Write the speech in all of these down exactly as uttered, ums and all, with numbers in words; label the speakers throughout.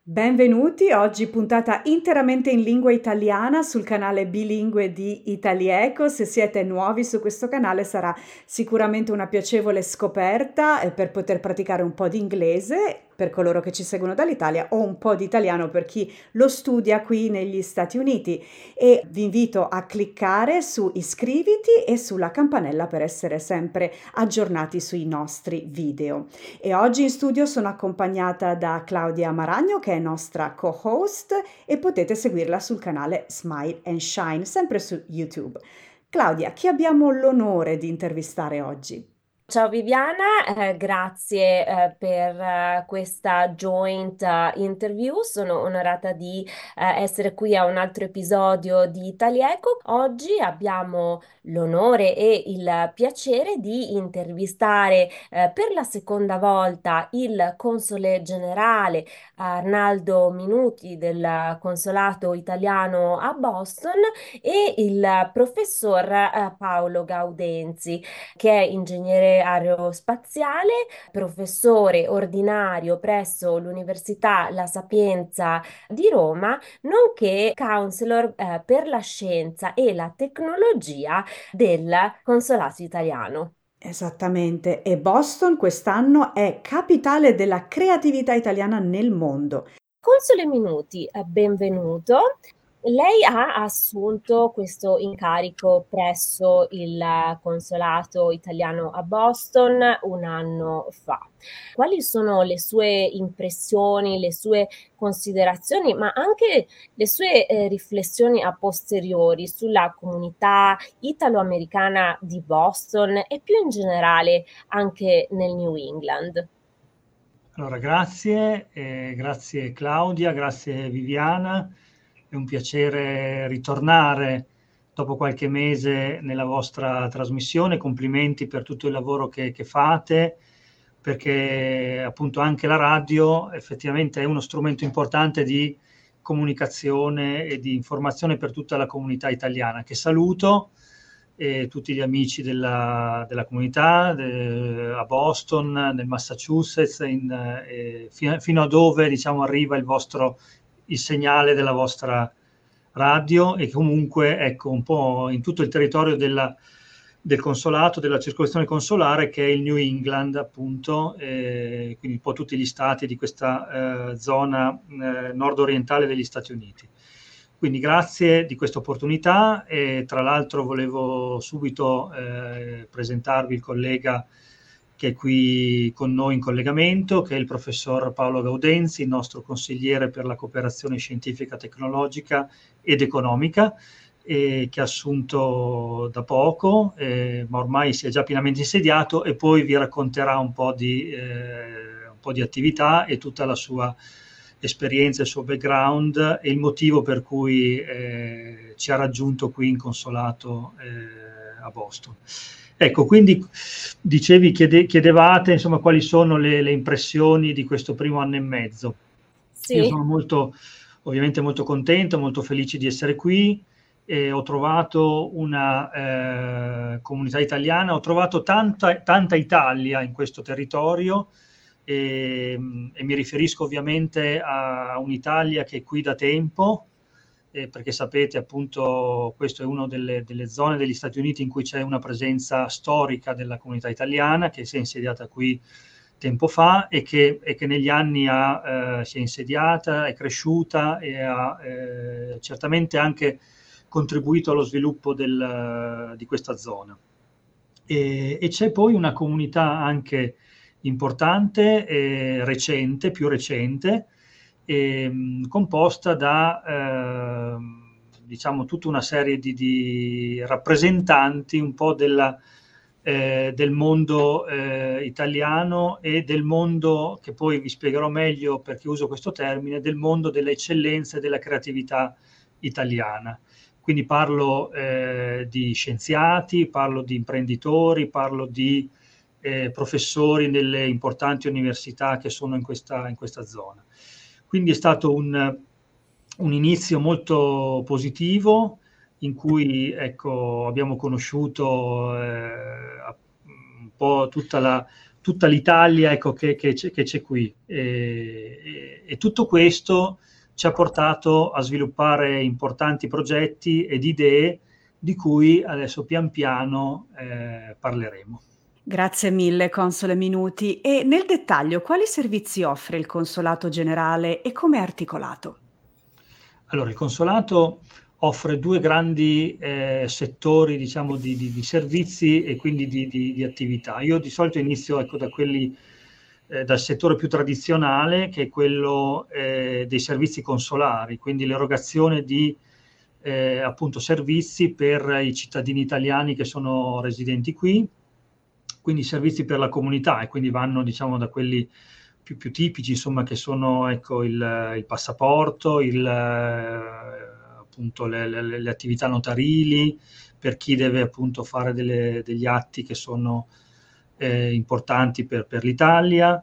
Speaker 1: Benvenuti, oggi puntata interamente in lingua italiana sul canale bilingue di Italieco. Se siete nuovi su questo canale sarà sicuramente una piacevole scoperta eh, per poter praticare un po' di inglese per coloro che ci seguono dall'Italia o un po' di italiano per chi lo studia qui negli Stati Uniti. E vi invito a cliccare su iscriviti e sulla campanella per essere sempre aggiornati sui nostri video. E oggi in studio sono accompagnata da Claudia Maragno, che è nostra co-host, e potete seguirla sul canale Smile and Shine, sempre su YouTube. Claudia, chi abbiamo l'onore di intervistare oggi?
Speaker 2: Ciao Viviana, eh, grazie eh, per eh, questa joint eh, interview. Sono onorata di eh, essere qui a un altro episodio di Italieco. Oggi abbiamo l'onore e il piacere di intervistare eh, per la seconda volta il console generale Arnaldo Minuti del Consolato Italiano a Boston e il professor eh, Paolo Gaudenzi, che è ingegnere aerospaziale, professore ordinario presso l'Università La Sapienza di Roma, nonché counselor eh, per la scienza e la tecnologia del Consolato Italiano.
Speaker 1: Esattamente, e Boston quest'anno è capitale della creatività italiana nel mondo.
Speaker 2: Console Minuti, eh, benvenuto. Lei ha assunto questo incarico presso il Consolato Italiano a Boston un anno fa. Quali sono le sue impressioni, le sue considerazioni, ma anche le sue eh, riflessioni a posteriori sulla comunità italo-americana di Boston e più in generale anche nel New England?
Speaker 3: Allora, grazie, eh, grazie Claudia, grazie Viviana. È un piacere ritornare dopo qualche mese nella vostra trasmissione. Complimenti per tutto il lavoro che, che fate, perché appunto anche la radio effettivamente è uno strumento importante di comunicazione e di informazione per tutta la comunità italiana, che saluto, e tutti gli amici della, della comunità de, a Boston, nel Massachusetts, in, eh, fino, fino a dove diciamo, arriva il, vostro, il segnale della vostra radio, e comunque ecco, un po' in tutto il territorio della, del consolato, della circolazione consolare, che è il New England appunto, eh, quindi un po' tutti gli stati di questa eh, zona eh, nord-orientale degli Stati Uniti. Quindi grazie di questa opportunità, e tra l'altro volevo subito eh, presentarvi il collega che è qui con noi in collegamento, che è il professor Paolo Gaudenzi, il nostro consigliere per la cooperazione scientifica, tecnologica ed economica, eh, che ha assunto da poco, eh, ma ormai si è già pienamente insediato, e poi vi racconterà un po' di, eh, un po' di attività e tutta la sua esperienza, il suo background e il motivo per cui eh, ci ha raggiunto qui in consolato eh, a Boston. Ecco, quindi dicevi, chiede, chiedevate insomma quali sono le, le impressioni di questo primo anno e mezzo. Io
Speaker 2: Sì.
Speaker 3: sono molto, ovviamente molto contento, molto felice di essere qui. E ho trovato una eh, comunità italiana, ho trovato tanta, tanta Italia in questo territorio, e, e mi riferisco ovviamente a un'Italia che è qui da tempo, eh, perché sapete appunto questo è una delle, delle zone degli Stati Uniti in cui c'è una presenza storica della comunità italiana, che si è insediata qui tempo fa, e che, e che negli anni ha, eh, si è insediata, è cresciuta e ha eh, certamente anche contribuito allo sviluppo del, di questa zona. E, e c'è poi una comunità anche importante, e recente, più recente, e, composta da eh, diciamo tutta una serie di, di rappresentanti un po' della, eh, del mondo eh, italiano, e del mondo, che poi vi spiegherò meglio perché uso questo termine, del mondo delle eccellenze e della creatività italiana. Quindi parlo eh, di scienziati, parlo di imprenditori, parlo di eh, professori nelle importanti università che sono in questa, in questa zona. Quindi è stato un, un inizio molto positivo, in cui ecco, abbiamo conosciuto eh, un po' tutta la, tutta l'Italia, ecco, che, che, c'è, che c'è qui. E, e, e tutto questo ci ha portato a sviluppare importanti progetti ed idee di cui adesso pian piano eh, parleremo.
Speaker 1: Grazie mille, console Minuti. E nel dettaglio, quali servizi offre il Consolato Generale e come è articolato?
Speaker 3: Allora, il Consolato offre due grandi eh, settori, diciamo, di, di, di servizi e quindi di, di, di attività. Io di solito inizio, ecco, da quelli, eh, dal settore più tradizionale, che è quello eh, dei servizi consolari, quindi l'erogazione di eh, appunto servizi per i cittadini italiani che sono residenti qui, quindi servizi per la comunità, e quindi vanno, diciamo, da quelli più, più tipici, insomma, che sono, ecco, il, il passaporto, il, eh, appunto le, le, le attività notarili, per chi deve appunto fare delle, degli atti che sono eh, importanti per, per l'Italia.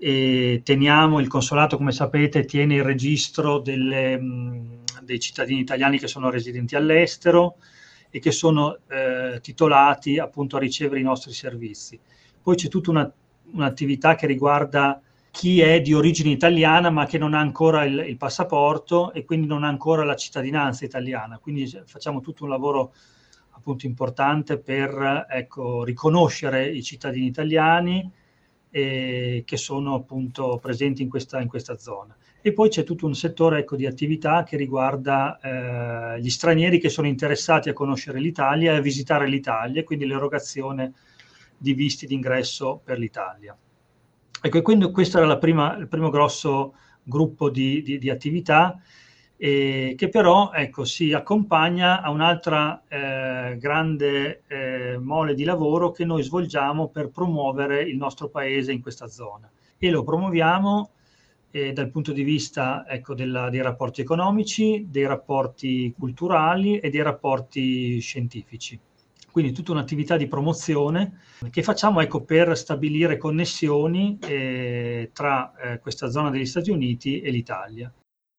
Speaker 3: E teniamo, il consolato, come sapete, tiene il registro delle, mh, dei cittadini italiani che sono residenti all'estero e che sono eh, titolati appunto a ricevere i nostri servizi. Poi c'è tutta una, un'attività che riguarda chi è di origine italiana ma che non ha ancora il, il passaporto e quindi non ha ancora la cittadinanza italiana. Quindi facciamo tutto un lavoro appunto importante per, ecco, riconoscere i cittadini italiani eh, che sono appunto presenti in questa, in questa zona. E poi c'è tutto un settore, ecco, di attività che riguarda eh, gli stranieri che sono interessati a conoscere l'Italia e a visitare l'Italia, quindi l'erogazione di visti d'ingresso per l'Italia. Ecco, e quindi questo era la prima, il primo grosso gruppo di, di, di attività eh, che però, ecco, si accompagna a un'altra eh, grande eh, mole di lavoro che noi svolgiamo per promuovere il nostro paese in questa zona. E lo promuoviamo eh, dal punto di vista, ecco, della, dei rapporti economici, dei rapporti culturali e dei rapporti scientifici. Quindi tutta un'attività di promozione che facciamo, ecco, per stabilire connessioni eh, tra eh, questa zona degli Stati Uniti e l'Italia.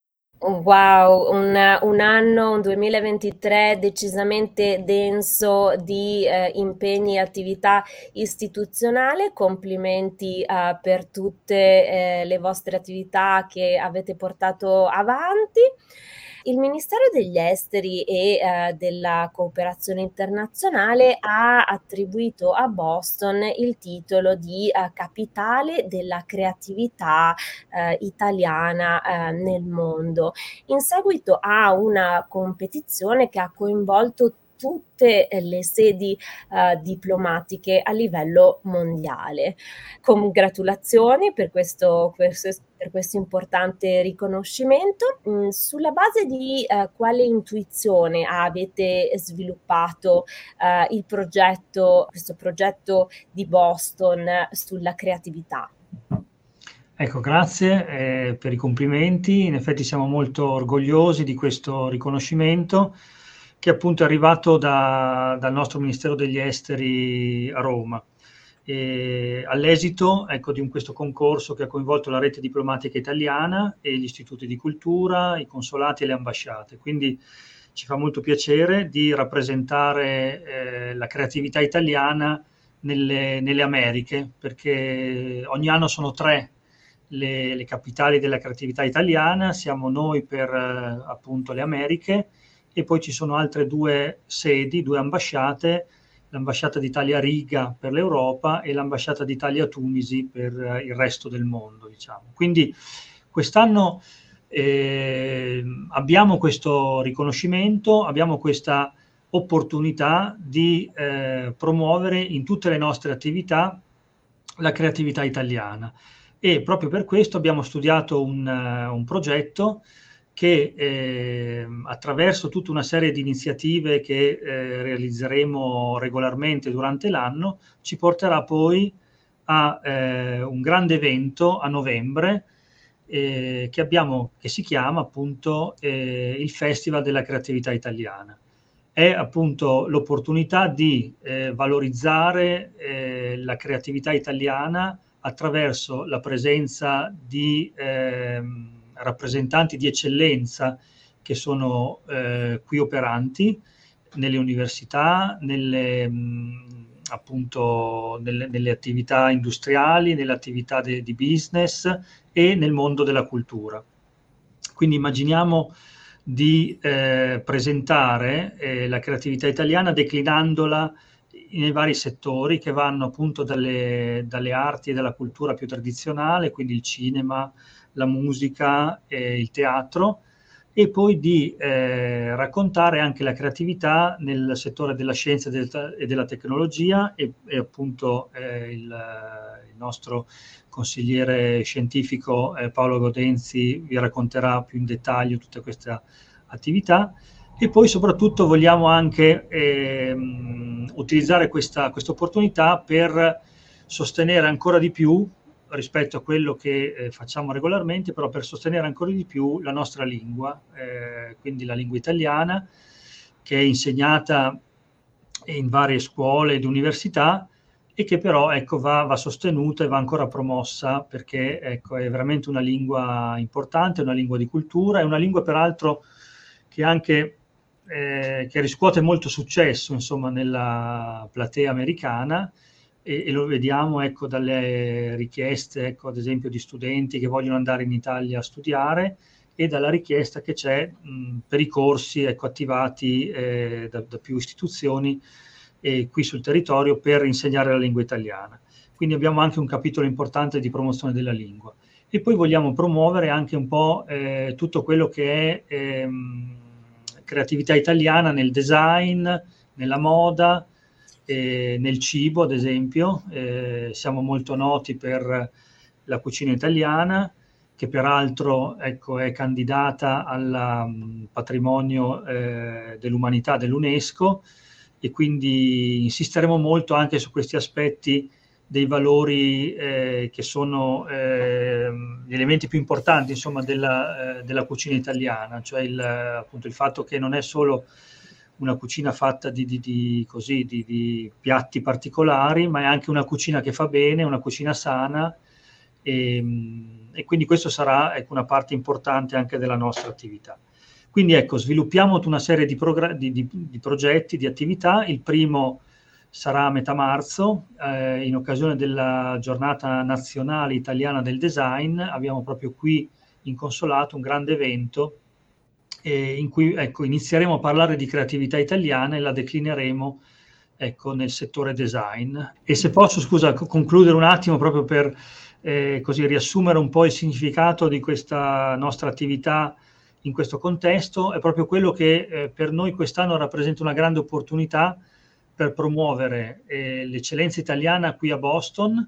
Speaker 2: Wow, un, un anno, un duemilaventitré decisamente denso di eh, impegni e attività istituzionale. Complimenti eh, per tutte eh, le vostre attività che avete portato avanti. Il Ministero degli Esteri e eh, della Cooperazione Internazionale ha attribuito a Boston il titolo di eh, capitale della creatività eh, italiana eh, nel mondo, in seguito a una competizione che ha coinvolto tutte le sedi uh, diplomatiche a livello mondiale. Congratulazioni per questo, questo, per questo importante riconoscimento. Mm, sulla base di uh, quale intuizione avete sviluppato uh, il progetto, questo progetto di Boston sulla creatività?
Speaker 3: Ecco, grazie eh, per i complimenti. In effetti siamo molto orgogliosi di questo riconoscimento, che appunto è arrivato da, dal nostro Ministero degli Esteri a Roma. E all'esito, ecco, di un, questo concorso che ha coinvolto la rete diplomatica italiana e gli istituti di cultura, i consolati e le ambasciate. Quindi ci fa molto piacere di rappresentare eh, la creatività italiana nelle, nelle Americhe, perché ogni anno sono tre le, le capitali della creatività italiana, siamo noi per eh, appunto le Americhe, e poi ci sono altre due sedi, due ambasciate, l'ambasciata d'Italia a Riga per l'Europa e l'ambasciata d'Italia a Tunisi per eh, il resto del mondo, diciamo. Quindi quest'anno eh, abbiamo questo riconoscimento, abbiamo questa opportunità di eh, promuovere in tutte le nostre attività la creatività italiana, e proprio per questo abbiamo studiato un, uh, un progetto che eh, attraverso tutta una serie di iniziative che eh, realizzeremo regolarmente durante l'anno ci porterà poi a eh, un grande evento a novembre eh, che abbiamo, che si chiama appunto eh, il Festival della Creatività Italiana. È appunto l'opportunità di eh, valorizzare eh, la creatività italiana attraverso la presenza di eh, rappresentanti di eccellenza che sono eh, qui operanti nelle università, nelle, mh, appunto nelle, nelle attività industriali, nelle attività de, di business e nel mondo della cultura. Quindi immaginiamo di eh, presentare eh, la creatività italiana declinandola nei vari settori che vanno appunto dalle, dalle arti e dalla cultura più tradizionale, quindi il cinema, la musica e il teatro, e poi di eh, raccontare anche la creatività nel settore della scienza e, del, e della tecnologia e, e appunto eh, il, il nostro consigliere scientifico eh, Paolo Godenzi vi racconterà più in dettaglio tutta questa attività. E poi soprattutto vogliamo anche ehm, utilizzare questa opportunità per sostenere ancora di più rispetto a quello che eh, facciamo regolarmente, però per sostenere ancora di più la nostra lingua, eh, quindi la lingua italiana, che è insegnata in varie scuole ed università e che però ecco, va, va sostenuta e va ancora promossa, perché ecco, è veramente una lingua importante, una lingua di cultura, è una lingua peraltro che anche eh, che riscuote molto successo insomma nella platea americana, e, e lo vediamo ecco, dalle richieste ecco, ad esempio di studenti che vogliono andare in Italia a studiare e dalla richiesta che c'è mh, per i corsi ecco, attivati eh, da, da più istituzioni eh, qui sul territorio per insegnare la lingua italiana. Quindi abbiamo anche un capitolo importante di promozione della lingua. E poi vogliamo promuovere anche un po' eh, tutto quello che è ehm, creatività italiana nel design, nella moda, eh, nel cibo ad esempio. Eh, siamo molto noti per la cucina italiana, che peraltro ecco, è candidata al um, patrimonio eh, dell'umanità dell'UNESCO, e quindi insisteremo molto anche su questi aspetti dei valori eh, che sono eh, gli elementi più importanti insomma, della, eh, della cucina italiana, cioè il, appunto, il fatto che non è solo una cucina fatta di, di, di, così, di, di piatti particolari, ma è anche una cucina che fa bene, una cucina sana, e, e quindi questo sarà ecco, una parte importante anche della nostra attività. Quindi ecco, sviluppiamo una serie di, progr- di, di, di progetti, di attività. Il primo sarà a metà marzo, eh, in occasione della giornata nazionale italiana del design. Abbiamo proprio qui in consolato un grande evento eh, in cui ecco, inizieremo a parlare di creatività italiana e la declineremo ecco, nel settore design. E se posso, scusa, concludere un attimo proprio per eh, così riassumere un po' il significato di questa nostra attività in questo contesto, è proprio quello che eh, per noi quest'anno rappresenta una grande opportunità per promuovere eh, l'eccellenza italiana qui a Boston,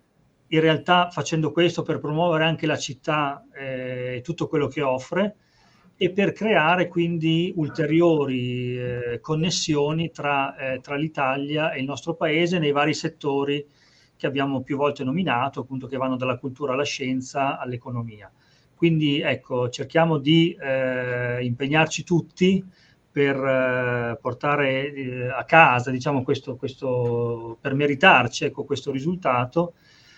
Speaker 3: in realtà facendo questo per promuovere anche la città e eh, tutto quello che offre, e per creare quindi ulteriori eh, connessioni tra, eh, tra l'Italia e il nostro paese nei vari settori che abbiamo più volte nominato, appunto, che vanno dalla cultura alla scienza all'economia. Quindi ecco, cerchiamo di eh, impegnarci tutti per eh, portare eh, a casa, diciamo, questo, questo, per meritarci ecco, questo risultato,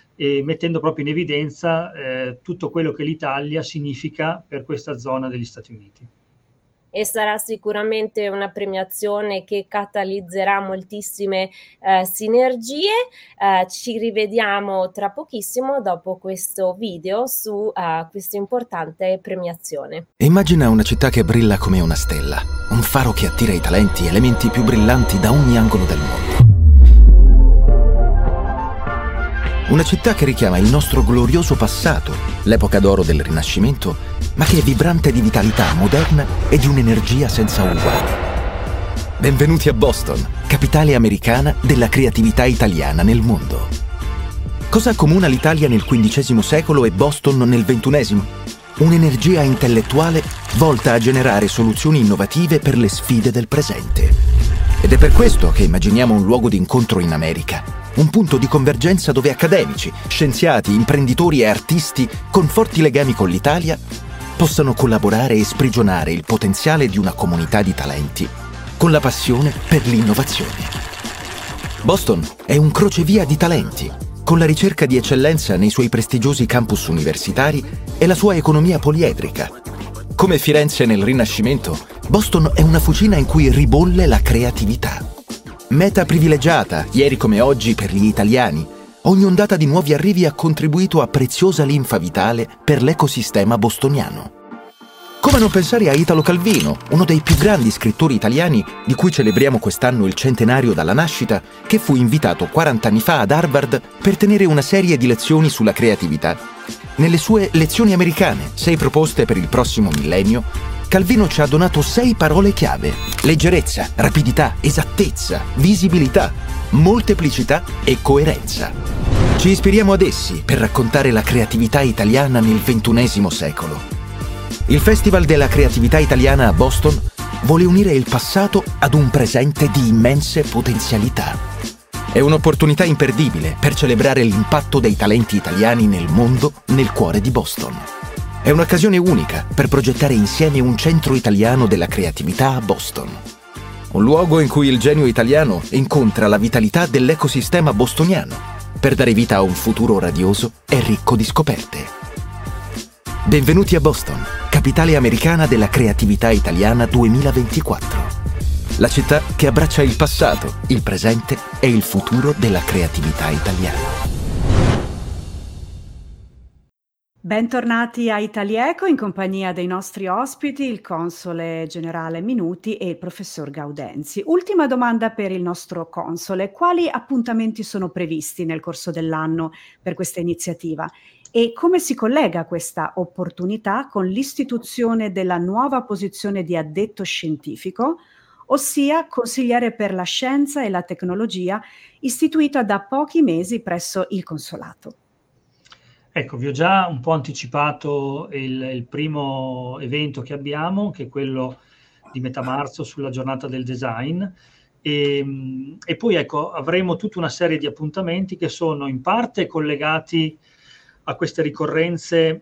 Speaker 3: e mettendo proprio in evidenza eh, tutto quello che l'Italia significa per questa zona degli Stati Uniti.
Speaker 2: E sarà sicuramente una premiazione che catalizzerà moltissime eh, sinergie. Eh, ci rivediamo tra pochissimo dopo questo video su uh, questa importante premiazione.
Speaker 4: Immagina una città che brilla come una stella, un faro che attira i talenti e le menti più brillanti da ogni angolo del mondo. Una città che richiama il nostro glorioso passato, l'epoca d'oro del Rinascimento, ma che è vibrante di vitalità moderna e di un'energia senza uguali. Benvenuti a Boston, capitale americana della creatività italiana nel mondo. Cosa accomuna l'Italia nel quindicesimo secolo e Boston nel ventunesimo? Un'energia intellettuale volta a generare soluzioni innovative per le sfide del presente. Ed è per questo che immaginiamo un luogo di incontro in America, un punto di convergenza dove accademici, scienziati, imprenditori e artisti con forti legami con l'Italia possano collaborare e sprigionare il potenziale di una comunità di talenti con la passione per l'innovazione. Boston è un crocevia di talenti, con la ricerca di eccellenza nei suoi prestigiosi campus universitari e la sua economia poliedrica. Come Firenze nel Rinascimento, Boston è una fucina in cui ribolle la creatività. Meta privilegiata, ieri come oggi, per gli italiani, ogni ondata di nuovi arrivi ha contribuito a preziosa linfa vitale per l'ecosistema bostoniano. Come non pensare a Italo Calvino, uno dei più grandi scrittori italiani di cui celebriamo quest'anno il centenario dalla nascita, che fu invitato quaranta anni fa ad Harvard per tenere una serie di lezioni sulla creatività. Nelle sue Lezioni americane, sei proposte per il prossimo millennio, Calvino ci ha donato sei parole chiave: leggerezza, rapidità, esattezza, visibilità, molteplicità e coerenza. Ci ispiriamo ad essi per raccontare la creatività italiana nel ventunesimo secolo. Il Festival della Creatività Italiana a Boston vuole unire il passato ad un presente di immense potenzialità. È un'opportunità imperdibile per celebrare l'impatto dei talenti italiani nel mondo, nel cuore di Boston. È un'occasione unica per progettare insieme un centro italiano della creatività a Boston. Un luogo in cui il genio italiano incontra la vitalità dell'ecosistema bostoniano per dare vita a un futuro radioso e ricco di scoperte. Benvenuti a Boston, capitale americana della creatività italiana duemilaventiquattro. La città che abbraccia il passato, il presente e il futuro della creatività italiana.
Speaker 1: Bentornati a Italieco in compagnia dei nostri ospiti, il console generale Minuti e il professor Gaudenzi. Ultima domanda per il nostro console: quali appuntamenti sono previsti nel corso dell'anno per questa iniziativa? E come si collega questa opportunità con l'istituzione della nuova posizione di addetto scientifico, ossia consigliere per la scienza e la tecnologia, istituita da pochi mesi presso il consolato?
Speaker 3: Ecco, vi ho già un po' anticipato il, il primo evento che abbiamo, che è quello di metà marzo sulla giornata del design. E, e poi ecco, avremo tutta una serie di appuntamenti che sono in parte collegati a queste ricorrenze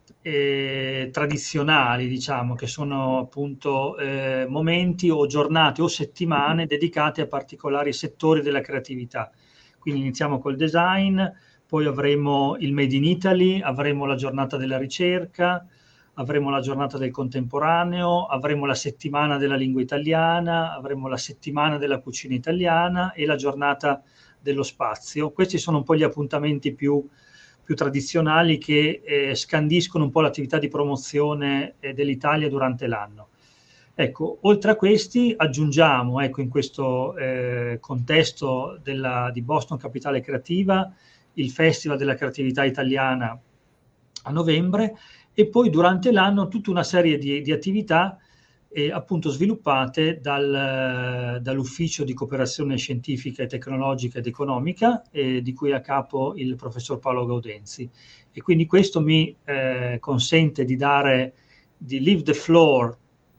Speaker 3: eh, tradizionali, diciamo, che sono appunto eh, momenti o giornate o settimane dedicate a particolari settori della creatività. Quindi iniziamo col design, poi avremo il Made in Italy, avremo la giornata della ricerca, avremo la giornata del contemporaneo, avremo la settimana della lingua italiana, avremo la settimana della cucina italiana e la giornata dello spazio. Questi sono un po' gli appuntamenti più più tradizionali che eh, scandiscono un po' l'attività di promozione eh, dell'Italia durante l'anno. Ecco, oltre a questi aggiungiamo, ecco, in questo eh, contesto della, di Boston Capitale Creativa, il Festival della Creatività Italiana a novembre e poi durante l'anno tutta una serie di, di attività eh, appunto sviluppate dal, dall'Ufficio di Cooperazione Scientifica e Tecnologica ed Economica, eh, di cui è a capo il professor Paolo Gaudenzi. E quindi questo mi eh, consente di dare, di leave the floor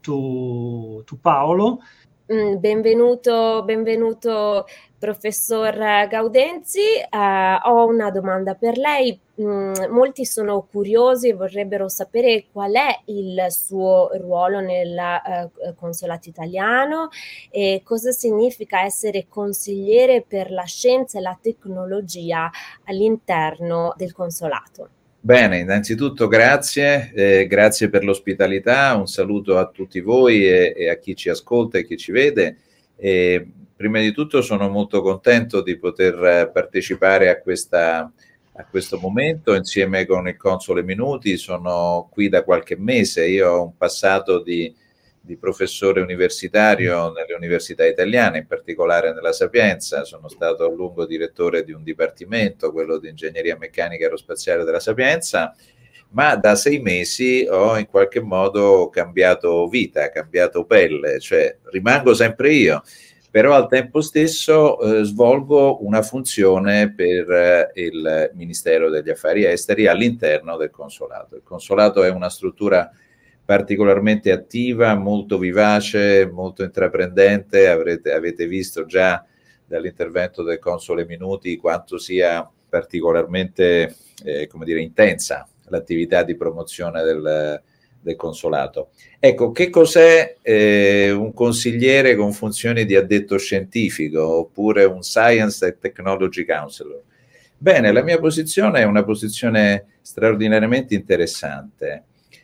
Speaker 3: to, to Paolo.
Speaker 2: Mm, benvenuto, benvenuto professor Gaudenzi. Uh, ho una domanda per lei. Mm, molti sono curiosi e vorrebbero sapere qual è il suo ruolo nel uh, consolato italiano e cosa significa essere consigliere per la scienza e la tecnologia all'interno del consolato.
Speaker 5: Bene, innanzitutto grazie, eh, grazie per l'ospitalità, un saluto a tutti voi e, e a chi ci ascolta e chi ci vede. E, prima di tutto sono molto contento di poter partecipare a, questa, a questo momento insieme con il console Minuti. Sono qui da qualche mese, io ho un passato di, di professore universitario nelle università italiane, in particolare nella Sapienza. Sono stato a lungo direttore di un dipartimento, quello di ingegneria meccanica aerospaziale della Sapienza, ma da sei mesi ho in qualche modo cambiato vita, cambiato pelle, cioè rimango sempre io, però al tempo stesso eh, svolgo una funzione per eh, il Ministero degli Affari Esteri all'interno del consolato. Il consolato è una struttura particolarmente attiva, molto vivace, molto intraprendente. Avrete, avete visto già dall'intervento del console Minuti quanto sia particolarmente eh, come dire, intensa l'attività di promozione del, del consolato. Ecco, che cos'è eh, un consigliere con funzioni di addetto scientifico oppure un Science and Technology Counselor? Bene, la mia posizione è una posizione straordinariamente interessante.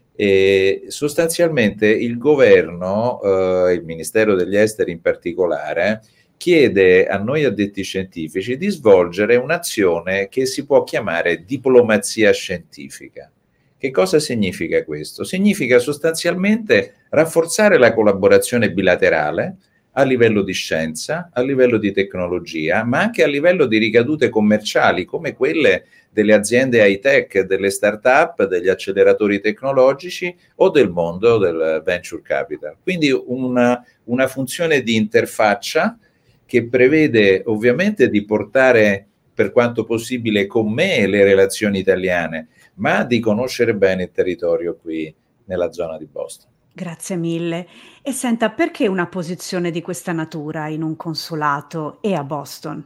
Speaker 5: E sostanzialmente il governo, eh, il Ministero degli Esteri in particolare, chiede a noi addetti scientifici di svolgere un'azione che si può chiamare diplomazia scientifica. Che cosa significa questo? Significa sostanzialmente rafforzare la collaborazione bilaterale a livello di scienza, a livello di tecnologia, ma anche a livello di ricadute commerciali come quelle delle aziende high-tech, delle start-up, degli acceleratori tecnologici o del mondo del venture capital. Quindi una, una funzione di interfaccia che prevede ovviamente di portare per quanto possibile con me le relazioni italiane, ma di conoscere bene il territorio qui nella zona di Boston.
Speaker 1: Grazie mille. E senta, perché una posizione di questa natura in un consolato e a Boston?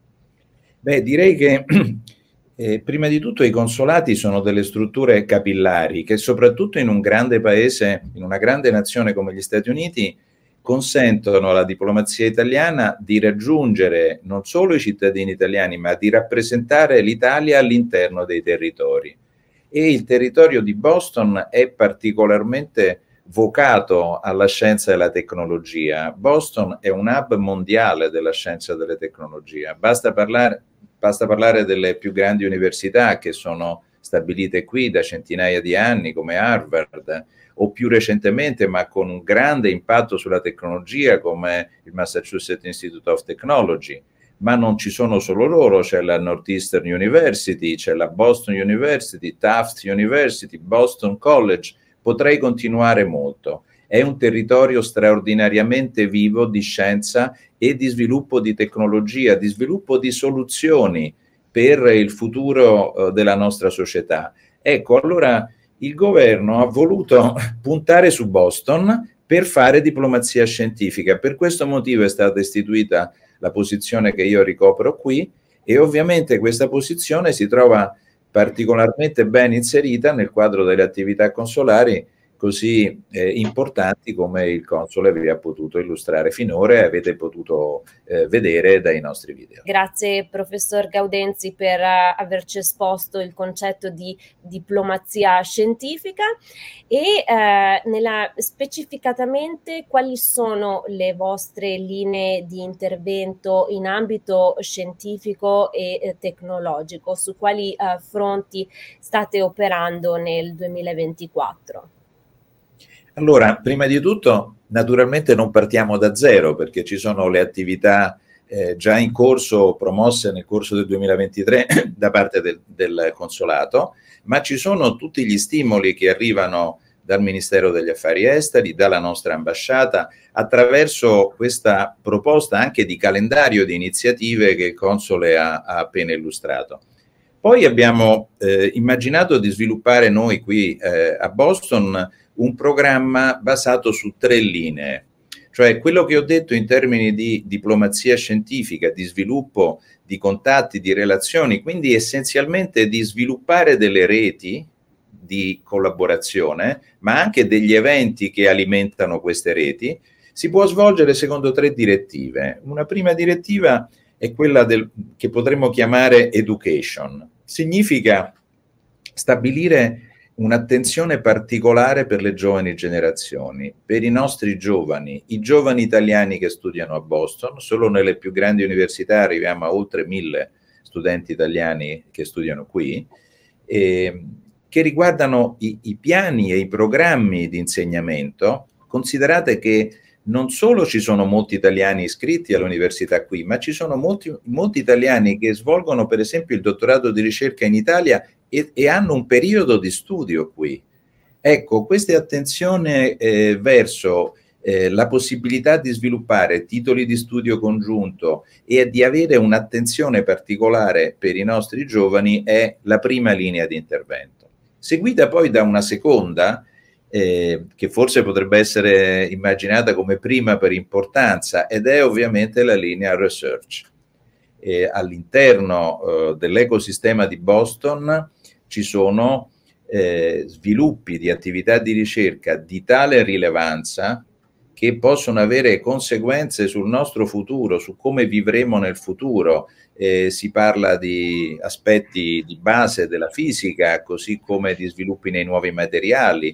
Speaker 5: Beh, direi che eh, prima di tutto i consolati sono delle strutture capillari che soprattutto in un grande paese, in una grande nazione come gli Stati Uniti, consentono alla diplomazia italiana di raggiungere non solo i cittadini italiani, ma di rappresentare l'Italia all'interno dei territori. E il territorio di Boston è particolarmente vocato alla scienza e alla tecnologia. Boston è un hub mondiale della scienza e della tecnologia. Basta parlare, basta parlare delle più grandi università che sono stabilite qui da centinaia di anni, come Harvard, o più recentemente, ma con un grande impatto sulla tecnologia, come il Massachusetts Institute of Technology. Ma non ci sono solo loro, c'è la Northeastern University, c'è la Boston University, Tufts University, Boston College, potrei continuare molto. È un territorio straordinariamente vivo di scienza e di sviluppo di tecnologia, di sviluppo di soluzioni per il futuro eh, della nostra società. Ecco, allora il governo ha voluto puntare su Boston per fare diplomazia scientifica. Per questo motivo è stata istituita la posizione che io ricopro qui e ovviamente questa posizione si trova particolarmente ben inserita nel quadro delle attività consolari così eh, importanti come il console vi ha potuto illustrare finora e avete potuto eh, vedere dai nostri video.
Speaker 2: Grazie professor Gaudenzi per uh, averci esposto il concetto di diplomazia scientifica e uh, nella, specificatamente quali sono le vostre linee di intervento in ambito scientifico e eh, tecnologico, su quali uh, fronti state operando nel duemilaventiquattro?
Speaker 5: Allora, prima di tutto, naturalmente non partiamo da zero perché ci sono le attività eh, già in corso, promosse nel corso del duemilaventitré da parte del, del consolato, ma ci sono tutti gli stimoli che arrivano dal Ministero degli Affari Esteri, dalla nostra ambasciata, attraverso questa proposta anche di calendario di iniziative che il console ha, ha appena illustrato. Poi abbiamo eh, immaginato di sviluppare noi qui eh, a Boston un programma basato su tre linee, cioè quello che ho detto in termini di diplomazia scientifica, di sviluppo di contatti, di relazioni, quindi essenzialmente di sviluppare delle reti di collaborazione, ma anche degli eventi che alimentano queste reti, si può svolgere secondo tre direttive. Una prima direttiva è quella del, che potremmo chiamare education. Significa stabilire un'attenzione particolare per le giovani generazioni, per i nostri giovani, i giovani italiani che studiano a Boston. Solo nelle più grandi università arriviamo a oltre mille studenti italiani che studiano qui, e, che riguardano i, i piani e i programmi di insegnamento. Considerate che non solo ci sono molti italiani iscritti all'università qui, ma ci sono molti, molti italiani che svolgono per esempio il dottorato di ricerca in Italia e, e hanno un periodo di studio qui. Ecco, questa attenzione eh, verso eh, la possibilità di sviluppare titoli di studio congiunto e di avere un'attenzione particolare per i nostri giovani è la prima linea di intervento, seguita poi da una seconda Eh, che forse potrebbe essere immaginata come prima per importanza, ed è ovviamente la linea research. Eh, all'interno eh, dell'ecosistema di Boston ci sono eh, sviluppi di attività di ricerca di tale rilevanza che possono avere conseguenze sul nostro futuro, su come vivremo nel futuro. Eh, si parla di aspetti di base della fisica, così come di sviluppi nei nuovi materiali,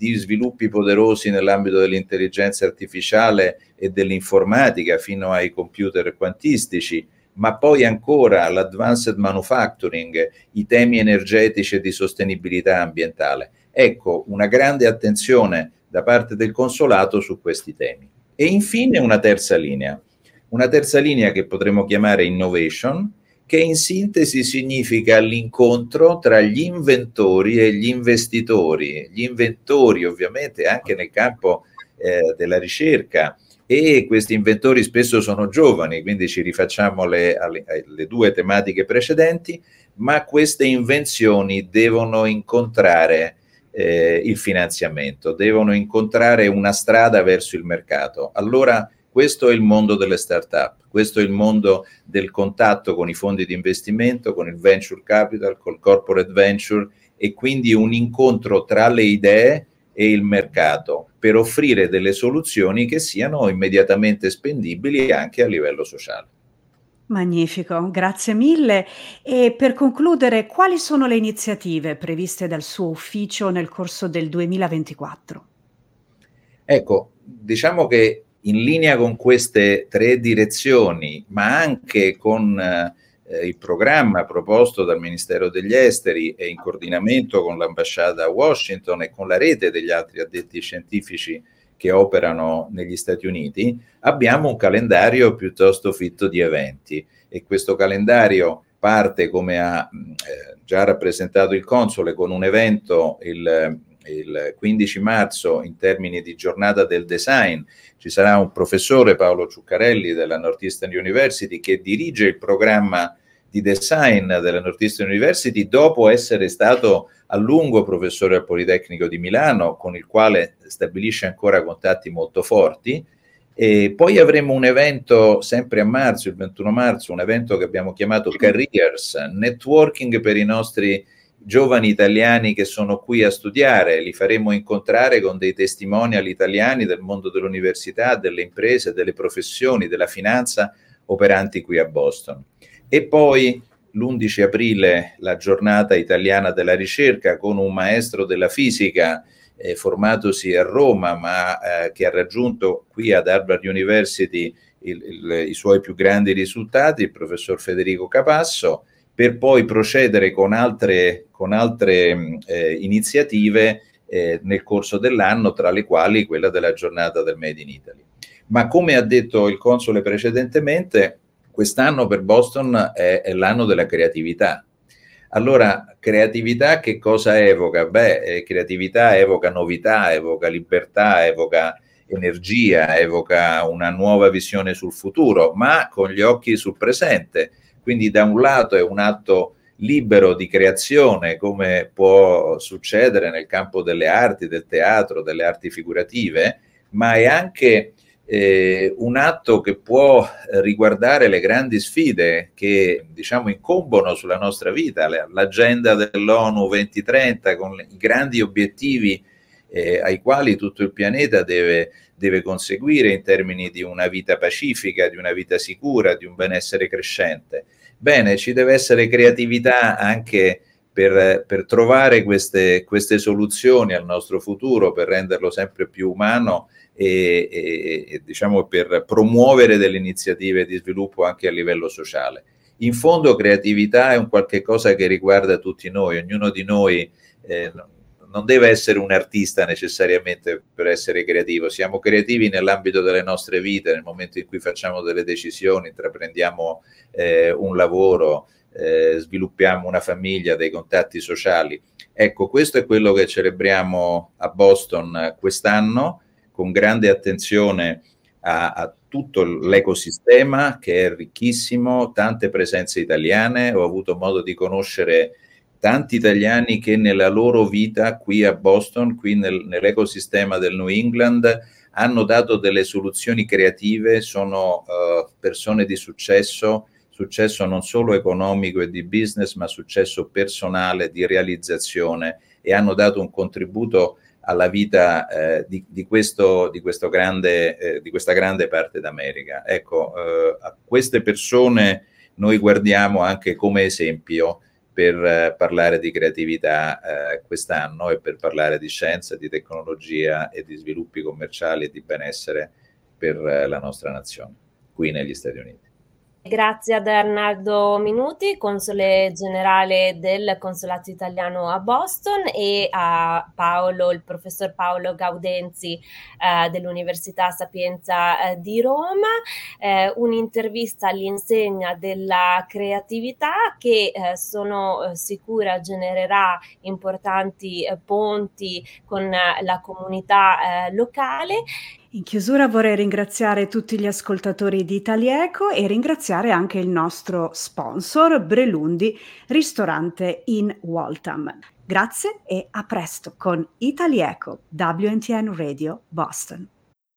Speaker 5: di sviluppi poderosi nell'ambito dell'intelligenza artificiale e dell'informatica fino ai computer quantistici, ma poi ancora l'advanced manufacturing, i temi energetici e di sostenibilità ambientale. Ecco, una grande attenzione da parte del consolato su questi temi. E infine una terza linea, una terza linea che potremmo chiamare innovation, che in sintesi significa l'incontro tra gli inventori e gli investitori, gli inventori ovviamente anche nel campo eh, della ricerca, e questi inventori spesso sono giovani, quindi ci rifacciamo le, alle, alle due tematiche precedenti, ma queste invenzioni devono incontrare eh, il finanziamento, devono incontrare una strada verso il mercato. Allora questo è il mondo delle start-up, questo è il mondo del contatto con i fondi di investimento, con il venture capital, col corporate venture, e quindi un incontro tra le idee e il mercato per offrire delle soluzioni che siano immediatamente spendibili anche a livello sociale.
Speaker 1: Magnifico, grazie mille. E per concludere, quali sono le iniziative previste dal suo ufficio nel corso del duemilaventiquattro?
Speaker 5: Ecco, diciamo che in linea con queste tre direzioni, ma anche con eh, il programma proposto dal Ministero degli Esteri e in coordinamento con l'ambasciata a Washington e con la rete degli altri addetti scientifici che operano negli Stati Uniti, abbiamo un calendario piuttosto fitto di eventi, e questo calendario parte, come ha eh, già rappresentato il console, con un evento il, il quindici marzo in termini di giornata del design. Ci sarà un professore, Paolo Ciuccarelli della Northeastern University, che dirige il programma di design della Northeastern University dopo essere stato a lungo professore al Politecnico di Milano, con il quale stabilisce ancora contatti molto forti. E poi avremo un evento sempre a marzo, il ventuno marzo, un evento che abbiamo chiamato Careers, networking per i nostri giovani italiani che sono qui a studiare. Li faremo incontrare con dei testimonial italiani del mondo dell'università, delle imprese, delle professioni, della finanza operanti qui a Boston. E poi l'undici aprile la giornata italiana della ricerca, con un maestro della fisica eh, formatosi a Roma, ma eh, che ha raggiunto qui ad Harvard University il, il, i suoi più grandi risultati, il professor Federico Capasso, per poi procedere con altre, con altre eh, iniziative eh, nel corso dell'anno, tra le quali quella della giornata del Made in Italy. Ma come ha detto il console precedentemente, quest'anno per Boston è, è l'anno della creatività. Allora, creatività che cosa evoca? Beh, eh, creatività evoca novità, evoca libertà, evoca energia, evoca una nuova visione sul futuro, ma con gli occhi sul presente. Quindi da un lato è un atto libero di creazione, come può succedere nel campo delle arti, del teatro, delle arti figurative, ma è anche eh, un atto che può riguardare le grandi sfide che, diciamo, incombono sulla nostra vita, l'agenda dell'ONU duemilatrenta con i grandi obiettivi eh, ai quali tutto il pianeta deve, deve conseguire in termini di una vita pacifica, di una vita sicura, di un benessere crescente. Bene, ci deve essere creatività anche per, per trovare queste, queste soluzioni al nostro futuro, per renderlo sempre più umano e, e, e diciamo per promuovere delle iniziative di sviluppo anche a livello sociale. In fondo creatività è un qualche cosa che riguarda tutti noi, ognuno di noi eh, non deve essere un artista necessariamente per essere creativo, siamo creativi nell'ambito delle nostre vite, nel momento in cui facciamo delle decisioni, intraprendiamo eh, un lavoro, eh, sviluppiamo una famiglia, dei contatti sociali. Ecco, questo è quello che celebriamo a Boston quest'anno, con grande attenzione a, a tutto l'ecosistema che è ricchissimo, tante presenze italiane. Ho avuto modo di conoscere tanti italiani che nella loro vita qui a Boston, qui nel, nell'ecosistema del New England, hanno dato delle soluzioni creative, sono uh, persone di successo, successo non solo economico e di business, ma successo personale, di realizzazione, e hanno dato un contributo alla vita eh, di, di, questo, di, questo grande, eh, di questa grande parte d'America. Ecco, eh, a queste persone noi guardiamo anche come esempio per eh, parlare di creatività eh, quest'anno e per parlare di scienza, di tecnologia e di sviluppi commerciali e di benessere per eh, la nostra nazione, qui negli Stati Uniti.
Speaker 2: Grazie ad Arnaldo Minuti, console generale del Consolato Italiano a Boston, e a Paolo, il professor Paolo Gaudenzi eh, dell'Università Sapienza eh, di Roma, eh, un'intervista all'insegna della creatività che eh, sono eh, sicura genererà importanti eh, ponti con eh, la comunità eh, locale.
Speaker 1: In chiusura vorrei ringraziare tutti gli ascoltatori di Italieco e ringraziare anche il nostro sponsor Brelundi, ristorante in Waltham. Grazie e a presto con Italieco, W N T N Radio Boston.